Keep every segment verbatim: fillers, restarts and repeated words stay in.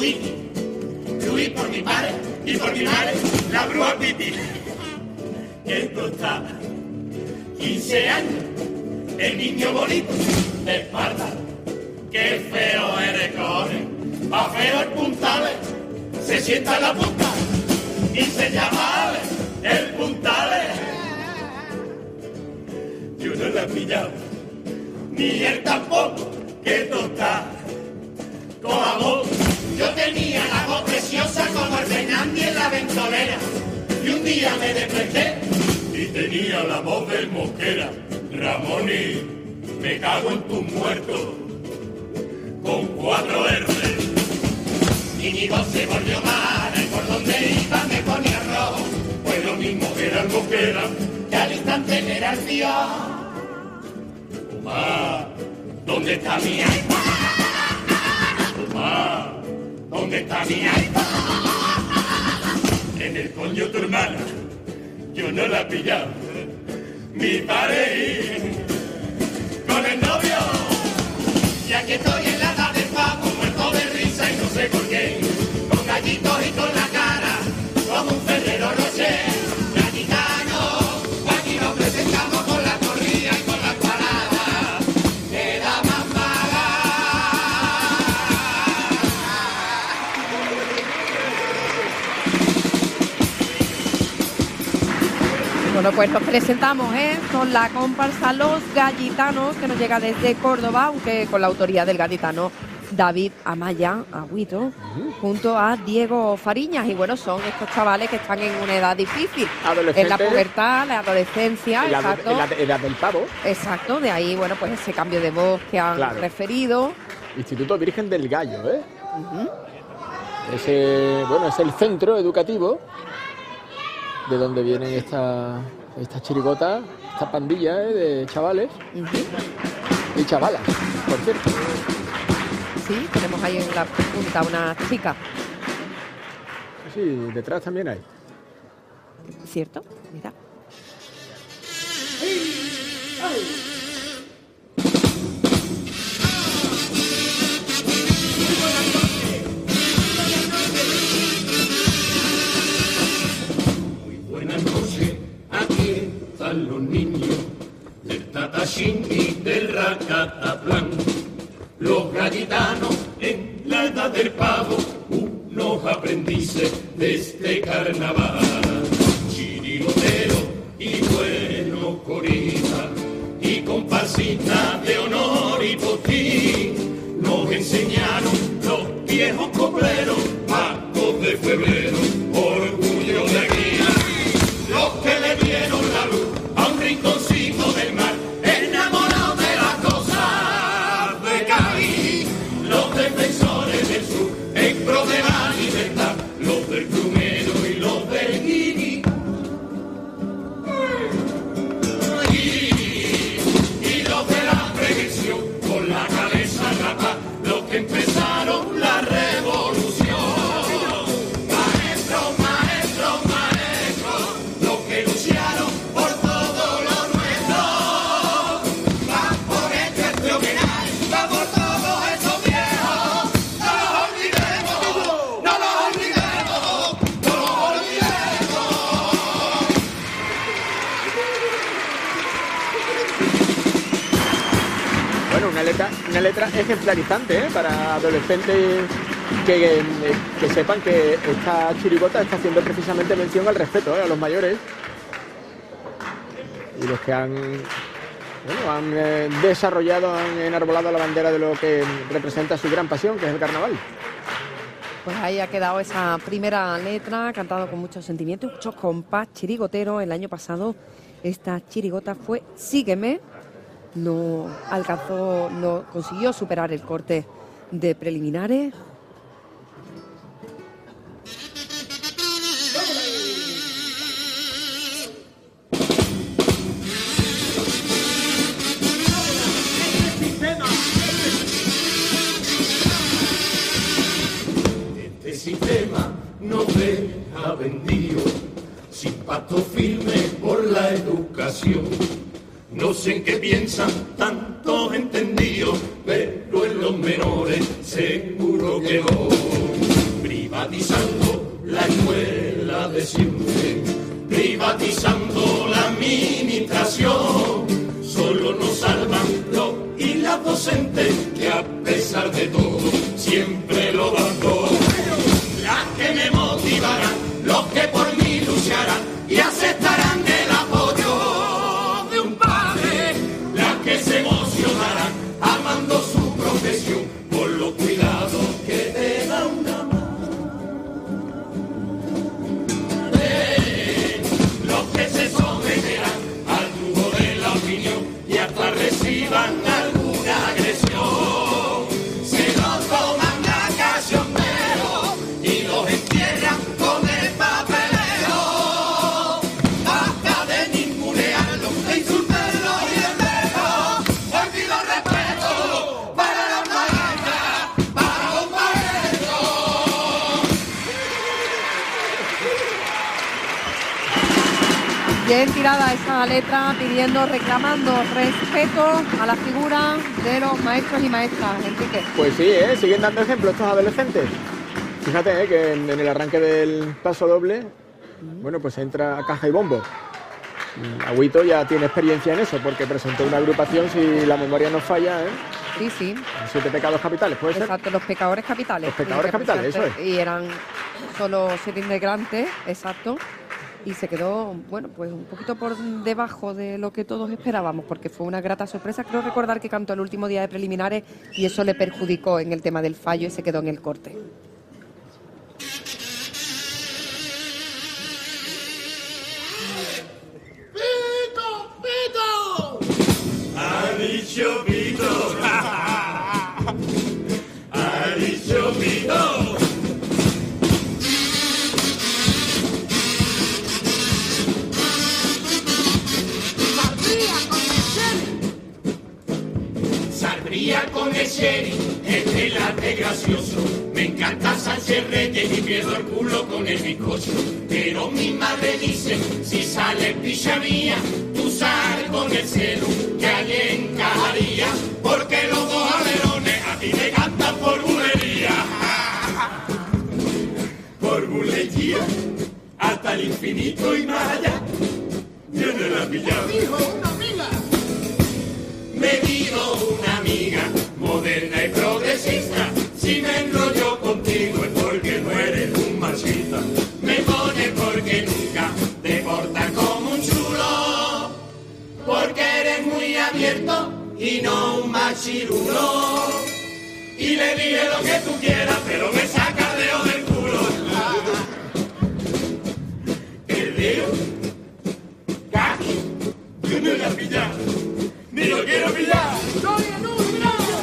Tiki, Luis por mi padre y por mi madre, la bruja Piti. Que esto está quince años, el niño bonito de Esparta. Qué feo eres, cojones, pa' feo el puntales, se sienta en la punta y se llama Ale, el puntales. Yo no la he pillado, ni él tampoco, que esto está con amor. Yo tenía la voz preciosa como el Fernandi en la ventolera, y un día me desperté y tenía la voz del Mosquera. Ramoni, me cago en tus muertos, con cuatro R. Y mi voz se volvió mala, y por donde iba me ponía rojo, pues lo mismo que era el Mosquera, que al instante era el tío. Omar, ¿dónde está mi iPad? Omar, ¿dónde está mi iPad? En el coño tu hermana, yo no la he pillado. Mi padre con el novio, y aquí estoy en la edad del pavo, muerto de risa y no sé por qué, con gallitos y con la cara, como un Ferrero Rocher. Gaditano, aquí nos presentamos con la corrida y con las paradas de la más mala. Bueno, pues nos presentamos, ¿eh? Con la comparsa Los Gallitanos, que nos llega desde Córdoba, aunque con la autoría del gaditano David Amaya, Agüito, uh-huh, junto a Diego Fariñas. Y bueno, son estos chavales que están en una edad difícil, en la pubertad, la adolescencia, en la, exacto. En la edad del pavo. Exacto, de ahí, bueno, pues ese cambio de voz que han claro. referido. Instituto Virgen del Gallo, ¿eh? Uh-huh. Ese, bueno, es el centro educativo de donde vienen estas esta chirigotas, esta pandilla, ¿eh?, de chavales, uh-huh, y chavalas, por cierto. Sí, tenemos ahí en la punta una chica. Sí, detrás también hay. ¿Cierto? Mira. Muy buenas noches, aquí están los niños del Tatashín y del Racataplan. Los gaditanos en la edad del pavo, unos aprendices de este carnaval. Chirigotero y buenos coristas y comparsistas de honor y botín, nos enseñaron los viejos copleros, pacos de febrero, orgullo de aquí. Los que le dieron la luz a un rinconcito del mar, enamorado de las cosas de Cádiz. Los defensores del sur, en pro de la libertad, los del plumero y los del guiri. Y, y los de la prevención, con la cabeza rapa, los que empezaron la revolución. Maestros, maestros, maestros, los que lucharon por todo lo nuestro. Va por este homenaje, va por todos esos viejos. No los olvidemos, no los olvidemos, no los olvidemos. Bueno, una letra, una letra ejemplarizante, ¿eh?, para adolescentes que, que sepan que esta chirigota está haciendo precisamente mención al respeto, ¿eh?, a los mayores, y los que han, bueno, han eh, desarrollado, han enarbolado la bandera de lo que representa su gran pasión, que es el carnaval. Pues ahí ha quedado esa primera letra, cantado con mucho sentimiento, mucho compás chirigotero. El año pasado esta chirigota fue Sígueme. No alcanzó, no consiguió superar el corte de preliminares. Este sistema nos deja vendido, sin pacto firme por la educación. No sé en qué piensan tantos entendidos, pero en los menores seguro que no. las docentes, que a pesar de todo, siempre lo dan todo. Las que me motivarán, los que por mí lucharán y aceptarán el apoyo de un padre. Las que se emocionarán, amando su profesión, por los cuidados que te da una madre. Los que se someterán al yugo de la opinión y hasta reciban alguna agresión. Se los toman a cachondeo y los entierran con el papeleo. Basta de ningunearlos, de insultarlos y de menos. Hoy pido respeto para las maestras, para los maestros. Bien tirada esa letra pidiendo, reclamando respeto a la figura de los maestros y maestras, Enrique. Pues sí, ¿eh? Siguen dando ejemplo estos adolescentes. Fíjate, ¿eh? Que en, en el arranque del paso doble, bueno, pues entra a caja y bombo. Agüito ya tiene experiencia en eso, porque presentó una agrupación, si la memoria no falla, ¿eh? Sí, sí. Siete pecados capitales, ¿puede ser? Exacto, los pecadores capitales. Los pecadores capitales, eso es. Y eran solo siete integrantes, exacto. Y se quedó, bueno, pues un poquito por debajo de lo que todos esperábamos, porque fue una grata sorpresa. Creo recordar que cantó el último día de preliminares y eso le perjudicó en el tema del fallo y se quedó en el corte. ¡Pito, pito! Ha dicho pito. Ha dicho pito. Saldría con el sherry, este latte gracioso. Me encanta Sánchez Reyes y pierdo el culo con el bizcocho. Pero mi madre dice, si sale picha mía, tú sal con el celo, que allí encajaría. Porque los dos alerones a ti te cantan por bulería. Por bulería, hasta el infinito y más allá. Tiene la pillada. Me dijo una amiga, moderna y progresista, si me enrollo contigo es porque no eres un machista. Me pone porque nunca te portas como un chulo, porque eres muy abierto y no un machirulo. Y le dije lo que tú quieras, pero me saca el dedo del culo. El dedo, casi, yo no la pillaba. ¡Ni lo quiero pillar! ¡Estoy en un gimnasio!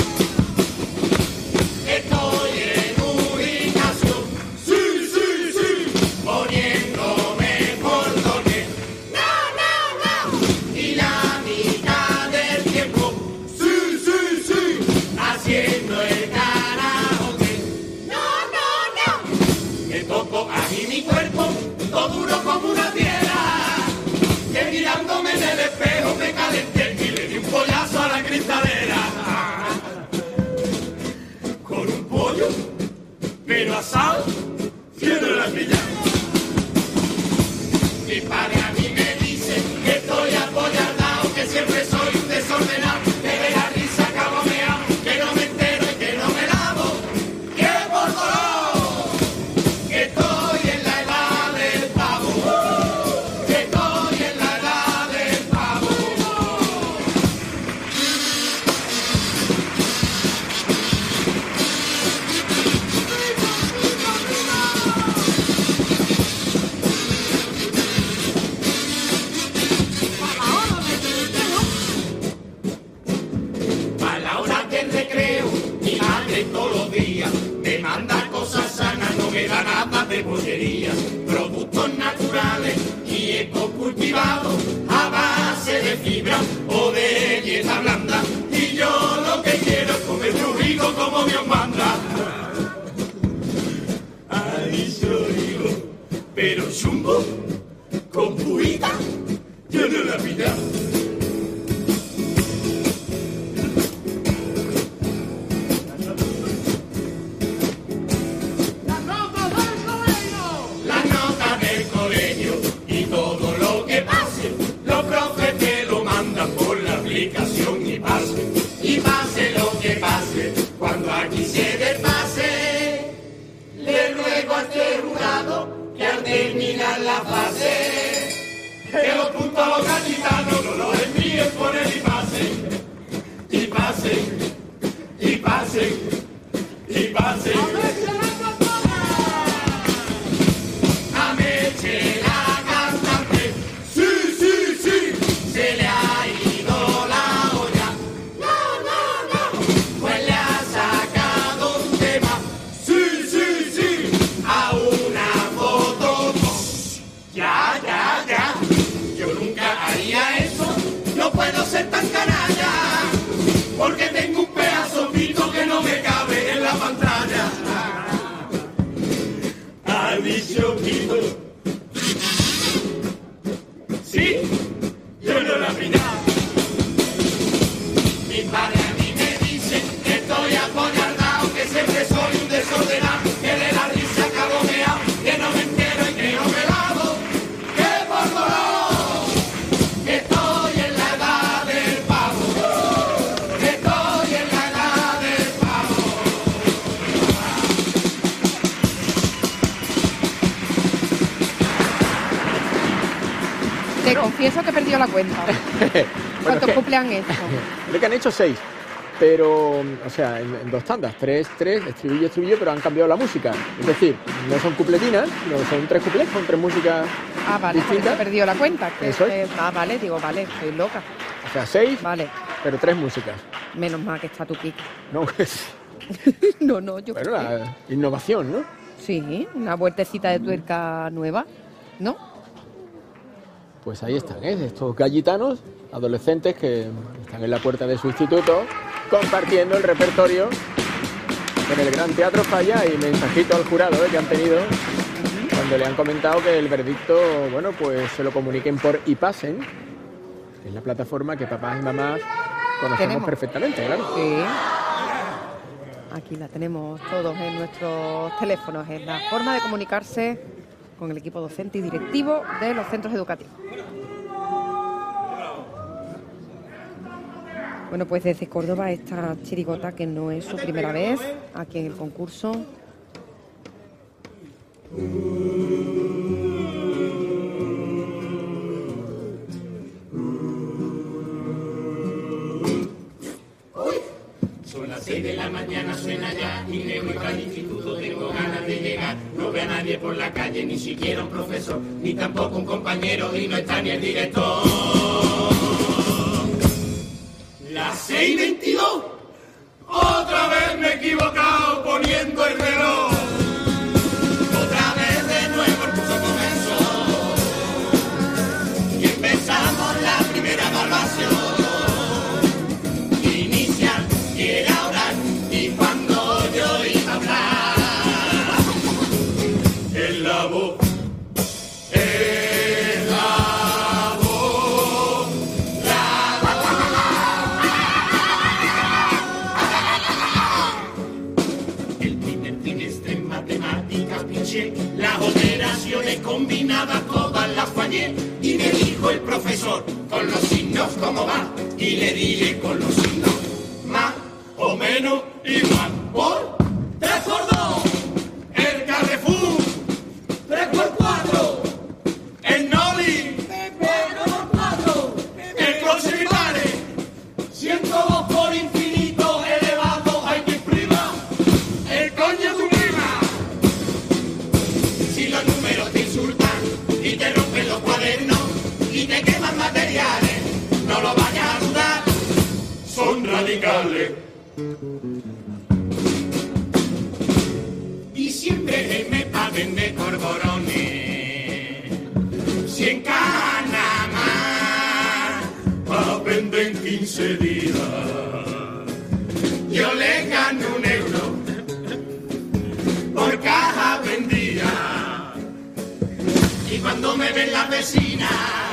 Estoy en un gimnasio. ¡Sí, sí, sí! Poniéndome cordones. ¡No, no, no! Y la mitad del tiempo. ¡Sí, sí, sí! Haciendo el karaoke. ¡No, no, no! Me toco a mí mi cuerpo, todo duro como una piedra. Que mirándome en el espejo me calenté. Pollazo a la cristalera con un pollo pero asado tiene la pilla. Mi padre a mí me dice que estoy apoyardao, que siempre soy un desordenado, que de la risa acabo meado, que no me entero y que no me lavo, que por dolor que estoy en la edad del pavo, que estoy en la edad del pavo. Todos los días me manda cosas sanas, no me da nada de bollería, productos naturales y ecocultivados a base de fibra o de dieta blanda. Y yo lo que quiero es comer muy rico como Dios manda. Ay, yo digo, pero chumbo con puita, yo no la pilla. Todo lo que pase, los profes te lo mandan. pues le ha sacado un tema. Sí, sí, sí, a una foto. Ya, ya, ya, yo nunca haría eso, no puedo ser tan canalla, porque tengo un pedazo pito que no me cabe en la pantalla. Ha dicho pito. Sí, yo no la vi nada. Mi padre a mí me dice que estoy apoyardado, que siempre soy un desordenado, que de la risa acabo meao, que no me entero y que no me lavo, que por dolor, que estoy en la edad del pavo, que estoy en la edad del pavo. Te confieso que he perdido la cuenta. Bueno, ¿Cuántos es que- cumplen esto? Creo que han hecho seis, pero, o sea, en, en dos tandas, tres, tres, estribillo, estribillo, pero han cambiado la música. Es decir, no son cupletinas, no son tres cuplets, son tres músicas Ah, vale, por eso he distintas. perdido la cuenta. Que, Eso es. que- ah, vale, digo, vale, soy loca. O sea, seis, Vale, pero tres músicas. menos mal que está tu pique. No, es, No, no, yo bueno, creo que- la innovación, ¿no? Sí, una vueltecita de tuerca nueva, ¿no? Pues ahí están, ¿eh? Estos gallitanos, adolescentes que están en la puerta de su instituto compartiendo el repertorio con el Gran Teatro Falla y mensajito al jurado, ¿eh? Que han tenido cuando le han comentado que el verdicto, bueno, pues se lo comuniquen por iPassen, que es la plataforma que papás y mamás conocemos Tenemos. perfectamente, claro. Sí. Aquí la tenemos todos en nuestros teléfonos. Es la forma de comunicarse con el equipo docente y directivo de los centros educativos. Bueno, pues desde Córdoba esta chirigota, que no es su primera vez aquí en el concurso. Son las seis de la mañana, suena ya y me voy para el instituto, tengo ganas de llegar. No veo a nadie por la calle, ni siquiera un profesor, ni tampoco un compañero, y no está ni el director. Las seis veintidós, otra vez me he equivocado poniendo el reloj. Otra vez de nuevo el curso comenzó y empezamos la primera evaluación. Inicial, y era oral, y cuando yo iba a hablar, en la voz, en la voz, la voz. El primer trimestre en matemáticas pinché, las operaciones combinadas todas las fallé, y me dijo el profesor, con los signos cómo va, y le dije con los signos, más o menos igual, por tres por dos, el Carrefour, tres por cuatro, el Noli, cuatro por cuatro, el coche mi padre, ciento dos por infinito elevado a X prima, el coño tu prima. Si los números te insultan y te rompen los cuadernos y te queman materiales, no lo vayas a dudar, son radicales. Y siempre me paguen de corborones, si en Canamá venden quince días, yo le gano un euro por caja vendida. Y cuando me ven las vecinas,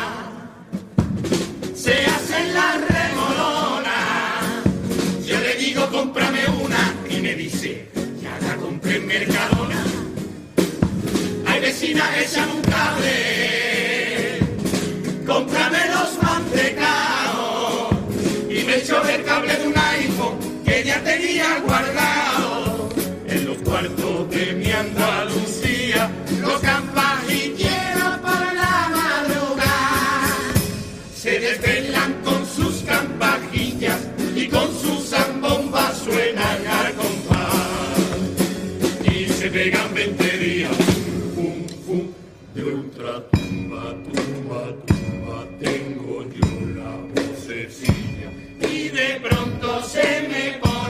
se hacen las remolonas. Yo le digo, cómprame una, y me dice, ya la compré en Mercadona. Hay vecinas que echan un cable, cómprame los mantecaos. Y me echó el cable de un iPhone que ya tenía guardado en los cuartos de mi Andalucía. Los campagilleros por la madrugada se desvelan con sus campajillas y con sus zambombas suenan al compás y se pegan veinte días. Fum, fum, de ultratumba, tumba, tumba, tengo yo la vocecilla y de pronto se me pone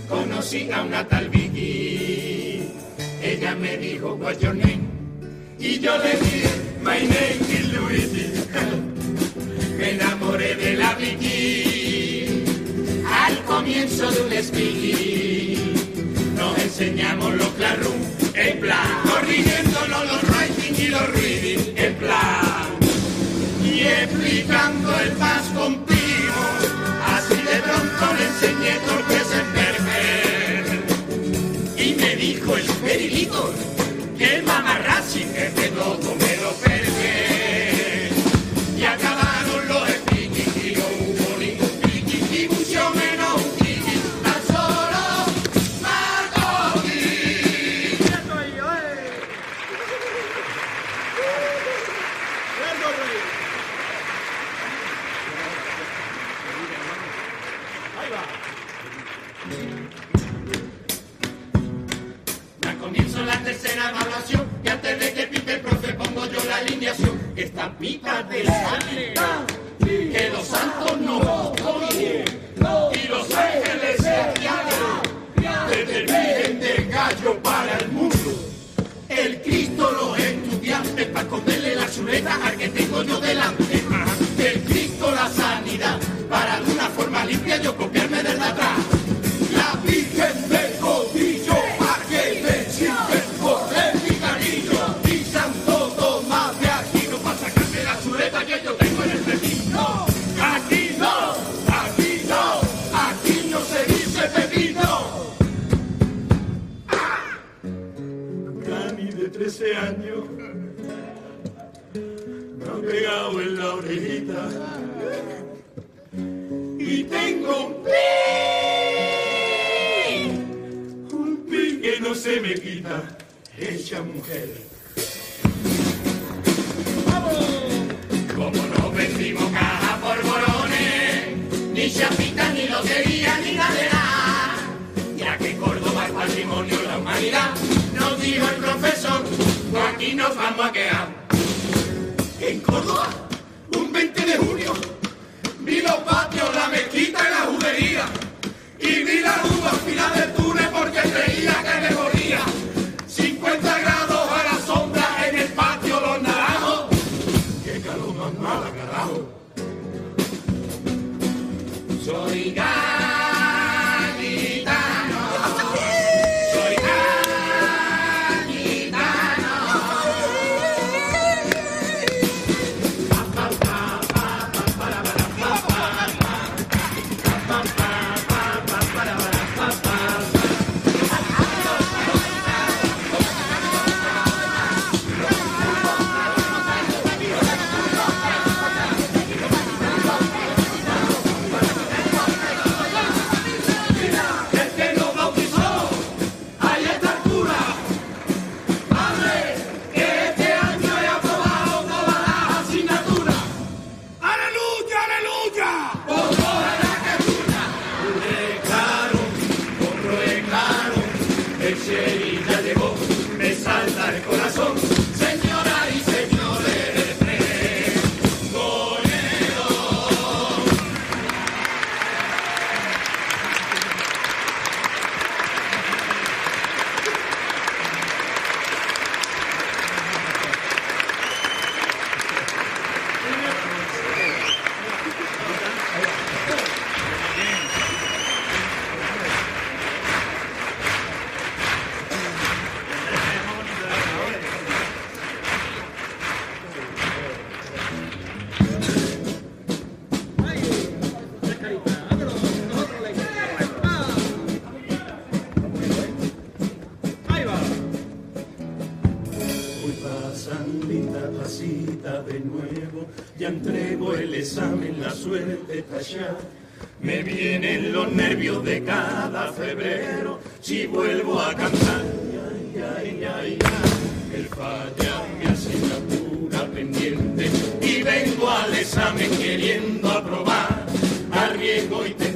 conocí a una tal Vicky. Ella me dijo, what's your name? Y yo le dije, my name is Luigi. Me enamoré de la Vicky al comienzo de un speaking. Nos enseñamos los classroom en plan, corrigiéndonos los writing y los reading en plan, y explicando el past continuo. Así de pronto le enseñé Torquesenberger y me dijo el perilito que el mamarrachi que de todo me lo pergué. Y acabaron los speaking y no hubo ningún speaking y mucho menos un speaking, tan solo Margotti. Ya comienzo la tercera evaluación y antes de que pinte el profe pongo yo la alineación. Estampita de santa, que los santos no oyen y los ángeles se fiaron desde el virgen del gallo para el mundo. El Cristo los estudiantes para esconderle la chuleta al que tengo yo delante. El Cristo la sanidad para de una forma limpia yo copiarme desde atrás. La Virgen del Codillo para que me sirven por el picarillo. Y Santo Tomás de Aquino para sacarme la chuleta que yo tengo en el pepino. Aquí no, aquí no, aquí no se dice pepino. Dani de trece años me ha pegado en la orejita y tengo un pin, un pin que no se me quita, hecha mujer. Como no vendimos caja por borones, ni chapitas, ni lotería, ni nada, ya que Córdoba es patrimonio de la humanidad, nos dijo el profesor, pues aquí nos vamos a quedar. En Córdoba, un veinte de junio, vi los patios, la mezquita y la judería, y vi la uva al final del túnel porque creía que me moría. cincuenta grados a la sombra en el patio Los Naranjos. Qué calor más mala, carajo. Soy gaditano, soy gaditano. Pa, pa, pa, pa, pa, para, para, pa, pa, pa. Pa, pa, pa, pa, pa, para, para, pa, pa, el que nos bautizó, ahí está el cura. Padre, que este año he aprobado todas las asignaturas. ¡Aleluya, aleluya! Ojalá que cura. Reclaro, otro reclaro, el sheriff ya llegó, me salta el corazón. Señoras y señores, pregonero. Voy pasandita, pasita de nuevo, ya entrego el examen, la suerte está ya. Me vienen los nervios de cada febrero, si vuelvo a cantar. Ay, ay, ay, ay, el falla mi asignatura pendiente y vengo al examen queriendo aprobar. Arriesgo y te